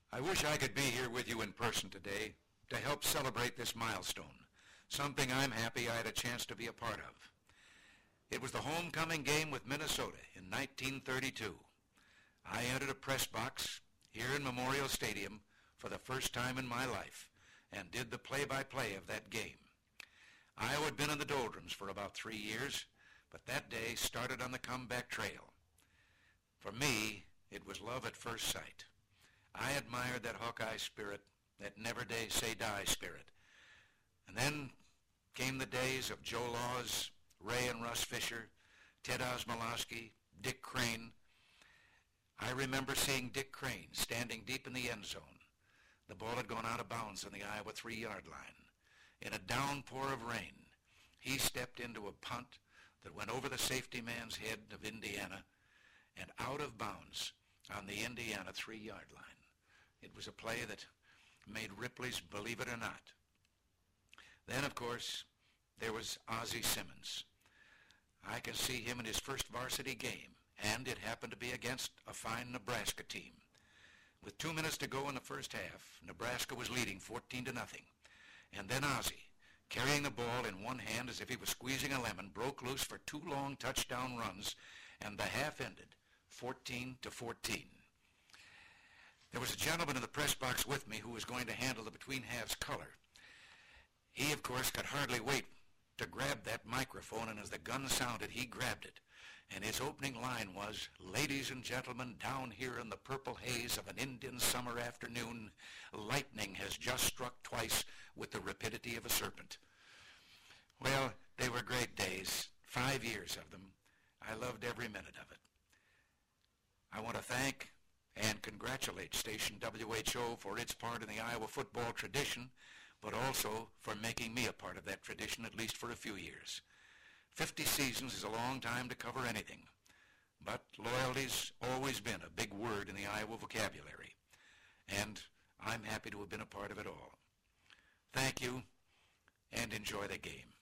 I wish I could be here with you in person today to help celebrate this milestone, something I'm happy I had a chance to be a part of. It was the homecoming game with Minnesota in 1932. I entered a press box here in Memorial Stadium for the first time in my life and did the play-by-play of that game. Iowa had been in the doldrums for about 3 years, but that day started on the comeback trail. For me, it was love at first sight. I admired that Hawkeye spirit, that never-say-die spirit. And then came the days of Joe Laws, Ray and Russ Fisher, Ted Osmolowski, Dick Crane. I remember seeing Dick Crane standing deep in the end zone. The ball had gone out of bounds on the Iowa 3-yard line. In a downpour of rain, he stepped into a punt that went over the safety man's head of Indiana and out of bounds on the Indiana 3-yard line. It was a play that made Ripley's Believe It or Not. Then, of course, there was Ozzie Simmons. I can see him in his first varsity game, and it happened to be against a fine Nebraska team. With 2 minutes to go in the first half, Nebraska was leading 14-0. And then Ozzie, carrying the ball in one hand as if he was squeezing a lemon, broke loose for 2 long touchdown runs, and the half ended 14-14. There was a gentleman in the press box with me who was going to handle the between halves color. He, of course, could hardly wait to grab that microphone, and as the gun sounded, he grabbed it. And his opening line was, "Ladies and gentlemen, down here in the purple haze of an Indian summer afternoon, lightning has just struck twice with the rapidity of a serpent." Well, they were great days, 5 years of them. I loved every minute of it. I want to thank and congratulate Station WHO for its part in the Iowa football tradition, but also for making me a part of that tradition, at least for a few years. 50 seasons is a long time to cover anything, but loyalty's always been a big word in the Iowa vocabulary, and I'm happy to have been a part of it all. Thank you, and enjoy the game.